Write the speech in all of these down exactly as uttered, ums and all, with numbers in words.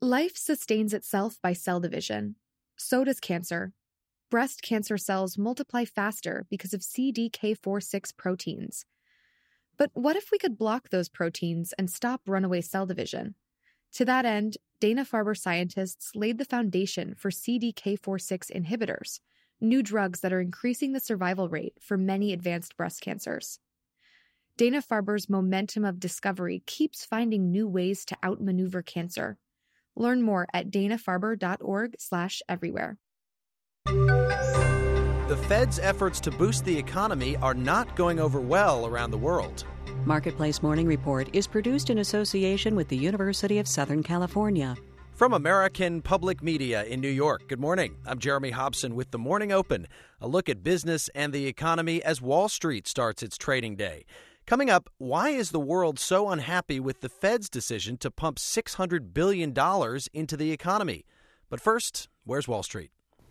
Life sustains itself by cell division. So does cancer. Breast cancer cells multiply faster because of C D K four six proteins. But what if we could block those proteins and stop runaway cell division? To that end, Dana-Farber scientists laid the foundation for C D K four six inhibitors, new drugs that are increasing the survival rate for many advanced breast cancers. Dana-Farber's momentum of discovery keeps finding new ways to outmaneuver cancer. Learn more at dana-farber.org slash everywhere. The Fed's efforts to boost the economy are not going over well around the world. Marketplace Morning Report is produced in association with the University of Southern California. From American Public Media in New York, good morning. I'm Jeremy Hobson with The Morning Open, a look at business and the economy as Wall Street starts its trading day. Coming up, why is the world so unhappy with the Fed's decision to pump six hundred billion dollars into the economy? But first, where's Wall Street?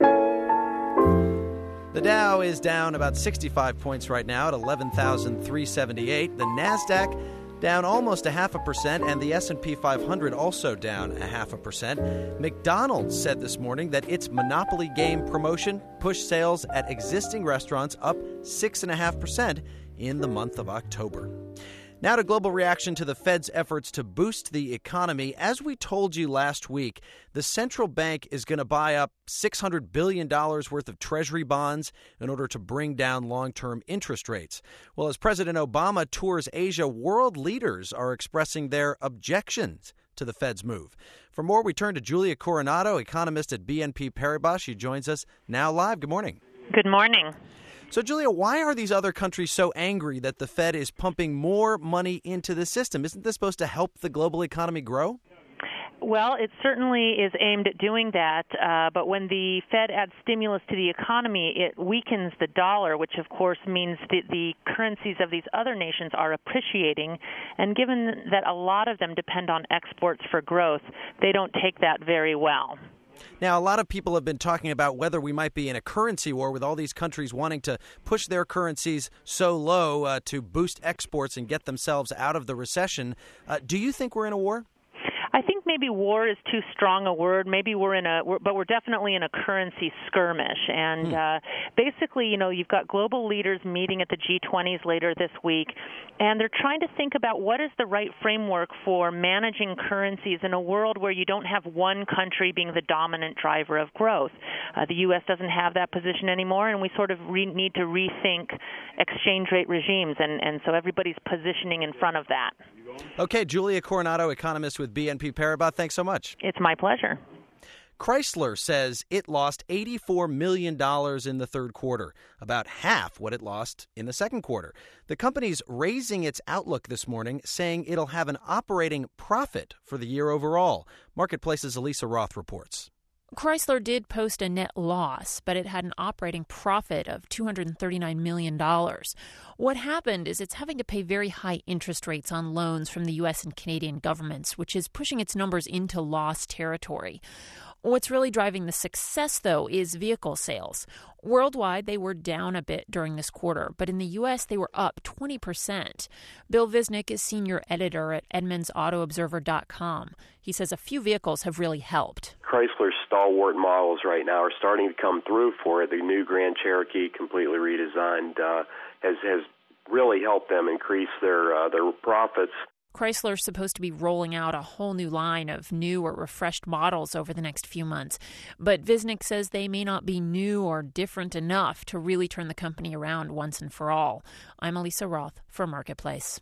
The Dow is down about sixty-five points right now at eleven thousand three hundred seventy-eight. The Nasdaq down almost a half a percent, and the S and P five hundred also down a half a percent. McDonald's said this morning that its Monopoly game promotion pushed sales at existing restaurants up six point five percent in the month of October. Now to global reaction to the Fed's efforts to boost the economy. As we told you last week, the central bank is going to buy up six hundred billion dollars worth of Treasury bonds in order to bring down long-term interest rates. Well, as President Obama tours Asia, world leaders are expressing their objections to the Fed's move. For more, we turn to Julia Coronado, economist at B N P Paribas. She joins us now live. Good morning. Good morning. So, Julia, why are these other countries so angry that the Fed is pumping more money into the system? Isn't this supposed to help the global economy grow? Well, it certainly is aimed at doing that, uh, but when the Fed adds stimulus to the economy, it weakens the dollar, which of course means that the currencies of these other nations are appreciating, and given that a lot of them depend on exports for growth, they don't take that very well. Now, a lot of people have been talking about whether we might be in a currency war with all these countries wanting to push their currencies so low uh, to boost exports and get themselves out of the recession. Uh, do you think we're in a war? I think maybe war is too strong a word. Maybe we're in a, we're, but we're definitely in a currency skirmish. And hmm. uh, basically, you know, you've got global leaders meeting at the G twenties later this week, and they're trying to think about what is the right framework for managing currencies in a world where you don't have one country being the dominant driver of growth. Uh, the U S doesn't have that position anymore, and we sort of re- need to rethink exchange rate regimes, and, and so everybody's positioning in front of that. Okay, Julia Coronado, economist with B N P Paribas, thanks so much. It's my pleasure. Chrysler says it lost eighty-four million dollars in the third quarter, about half what it lost in the second quarter. The company's raising its outlook this morning, saying it'll have an operating profit for the year overall. Marketplace's Elisa Roth reports. Chrysler did post a net loss, but it had an operating profit of two hundred thirty-nine million dollars. What happened is it's having to pay very high interest rates on loans from the U S and Canadian governments, which is pushing its numbers into loss territory. What's really driving the success, though, is vehicle sales. Worldwide, they were down a bit during this quarter, but in the U S, they were up twenty percent. Bill Visnick is senior editor at Edmunds Auto Observer dot com. He says a few vehicles have really helped. Chrysler's stalwart models right now are starting to come through for it. The new Grand Cherokee, completely redesigned, uh, has has really helped them increase their uh, their profits. Chrysler's supposed to be rolling out a whole new line of new or refreshed models over the next few months. But Visnick says they may not be new or different enough to really turn the company around once and for all. I'm Elisa Roth for Marketplace.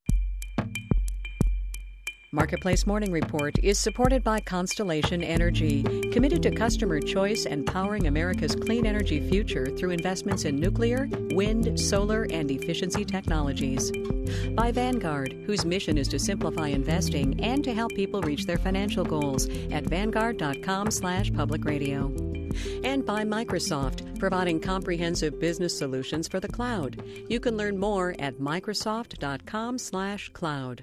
Marketplace Morning Report is supported by Constellation Energy, committed to customer choice and powering America's clean energy future through investments in nuclear, wind, solar, and efficiency technologies. By Vanguard, whose mission is to simplify investing and to help people reach their financial goals at vanguard.com slash public radio. And by Microsoft, providing comprehensive business solutions for the cloud. You can learn more at microsoft.com slash cloud.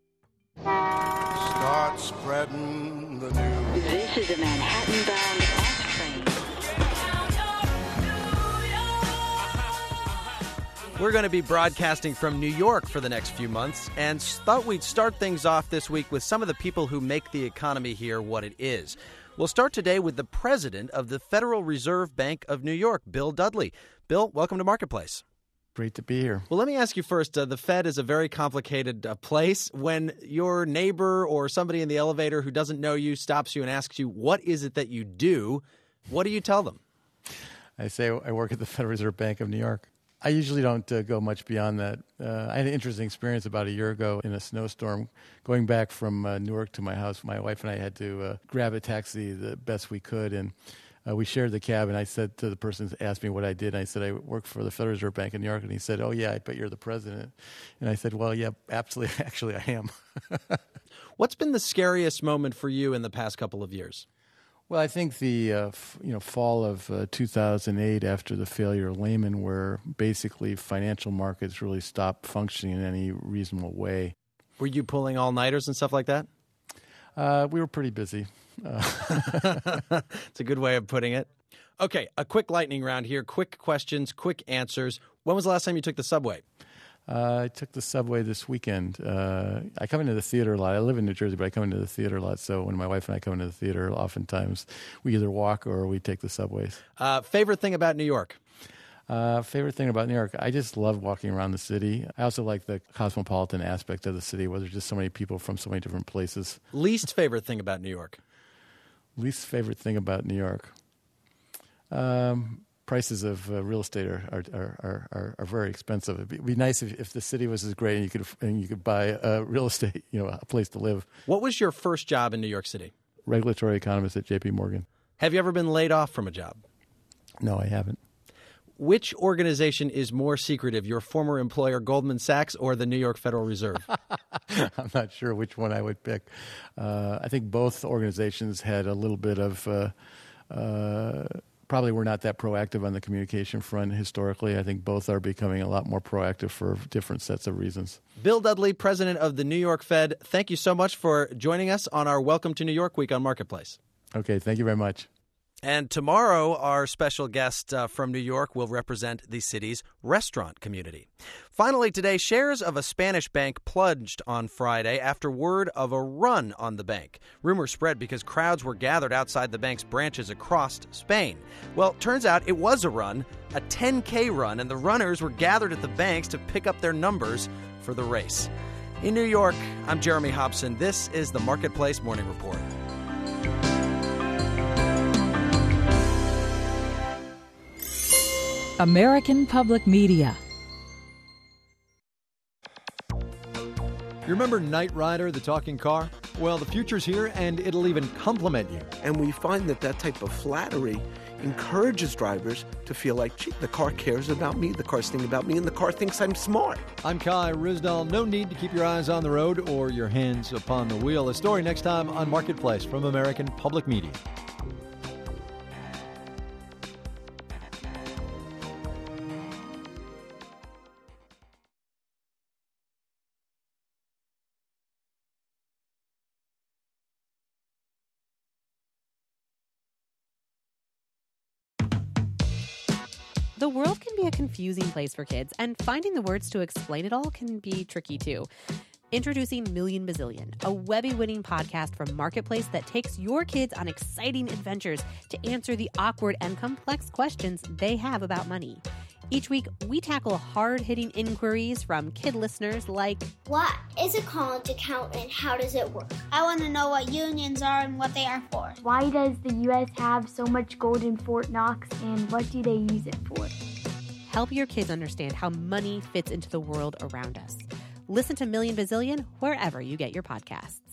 Start spreading the news. This is a Manhattan-bound off train. We're going to be broadcasting from New York for the next few months, and thought we'd start things off this week with some of the people who make the economy here what it is. We'll start today with the president of the Federal Reserve Bank of New York, Bill Dudley. Bill, welcome to Marketplace. Great to be here. Well, let me ask you first, uh, the Fed is a very complicated uh, place. When your neighbor or somebody in the elevator who doesn't know you stops you and asks you, what is it that you do? What do you tell them? I say I work at the Federal Reserve Bank of New York. I usually don't uh, go much beyond that. Uh, I had an interesting experience about a year ago in a snowstorm. Going back from uh, Newark to my house, my wife and I had to uh, grab a taxi the best we could, and uh, we shared the cab. And I said to the person who asked me what I did, I said, I work for the Federal Reserve Bank of New York. And he said, oh, yeah, I bet you're the president. And I said, well, yeah, absolutely. Actually, I am. What's been the scariest moment for you in the past couple of years? Well, I think the uh, f- you know fall of uh, two thousand eight, after the failure of Lehman, where basically financial markets really stopped functioning in any reasonable way. Were you pulling all-nighters and stuff like that? Uh, we were pretty busy. Uh. It's a good way of putting it. Okay, a quick lightning round here. Quick questions, quick answers. When was the last time you took the subway? Uh, I took the subway this weekend. Uh, I come into the theater a lot. I live in New Jersey, but I come into the theater a lot. So when my wife and I come into the theater, oftentimes we either walk or we take the subways. Uh, favorite thing about New York? Uh, favorite thing about New York? I just love walking around the city. I also like the cosmopolitan aspect of the city, where there's just so many people from so many different places. Least favorite thing about New York? Least favorite thing about New York? Um... Prices of uh, real estate are are, are, are are very expensive. It'd be, it'd be nice if, if the city was as great and you could and you could buy uh, real estate, you know, a place to live. What was your first job in New York City? Regulatory economist at J P Morgan. Have you ever been laid off from a job? No, I haven't. Which organization is more secretive, your former employer Goldman Sachs or the New York Federal Reserve? I'm not sure which one I would pick. Uh, I think both organizations had a little bit of. Uh, uh, Probably we're not that proactive on the communication front historically. I think both are becoming a lot more proactive for different sets of reasons. Bill Dudley, president of the New York Fed, thank you so much for joining us on our Welcome to New York week on Marketplace. Okay, thank you very much. And tomorrow, our special guest uh, from New York will represent the city's restaurant community. Finally today, shares of a Spanish bank plunged on Friday after word of a run on the bank. Rumors spread because crowds were gathered outside the bank's branches across Spain. Well, turns out it was a run, a ten K run, and the runners were gathered at the banks to pick up their numbers for the race. In New York, I'm Jeremy Hobson. This is the Marketplace Morning Report. American Public Media. You remember Knight Rider, the talking car? Well, the future's here, and it'll even compliment you. And we find that that type of flattery encourages drivers to feel like, gee, the car cares about me, the car's thinking about me, and the car thinks I'm smart. I'm Kai Rizdal. No need to keep your eyes on the road or your hands upon the wheel. A story next time on Marketplace from American Public Media. The world can be a confusing place for kids, and finding the words to explain it all can be tricky too. Introducing Million Bazillion, a Webby-winning podcast from Marketplace that takes your kids on exciting adventures to answer the awkward and complex questions they have about money. Each week, we tackle hard-hitting inquiries from kid listeners like, what is a college account and how does it work? I want to know what unions are and what they are for. Why does the U S have so much gold in Fort Knox and what do they use it for? Help your kids understand how money fits into the world around us. Listen to Million Bazillion wherever you get your podcasts.